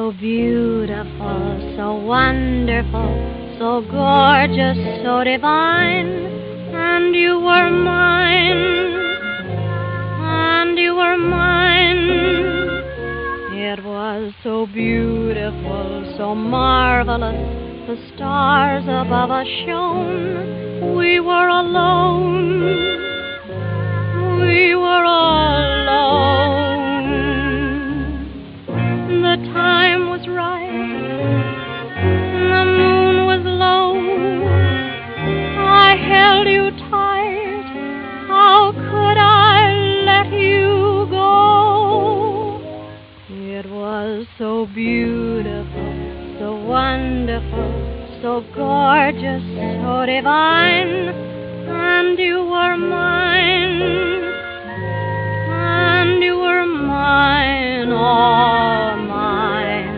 so beautiful, so wonderful, so gorgeous, so divine, and you were mine, and you were mine. It was so beautiful, so marvelous, the stars above us shone. We were alone, we were alone. The time was right, the moon was low. I held you tight, how could I let you go? It was so beautiful, so wonderful, so gorgeous, so divine, and you were mine, and you were mine, all mine.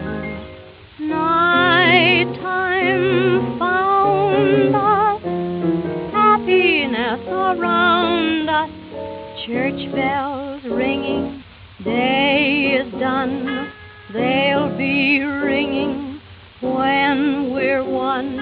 Nighttime found us, happiness around us, church bells ringing, day is done, they'll be ringing when we're one.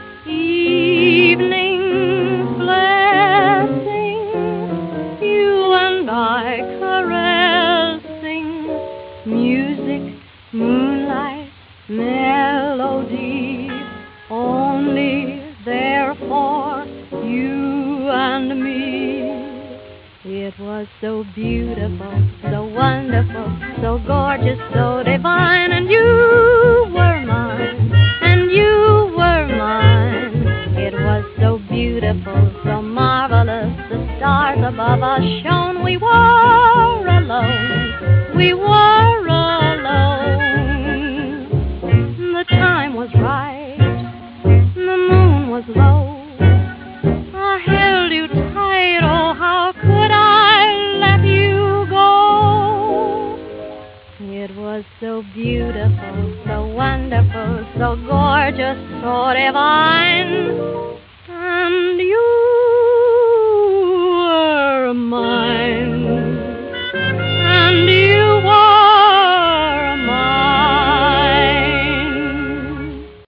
Evening blessing, you and I caressing, music, moonlight, melody, only there for you and me. It was so beautiful, so wonderful, so gorgeous, so divine, and you were mine, and you were mine. It was so beautiful, so marvelous, the stars above us shone. We were alone, we were alone. The time was right, the moon was low. I held you tight, oh how could I let you go? It was so beautiful, so wonderful, so gorgeous, so divine.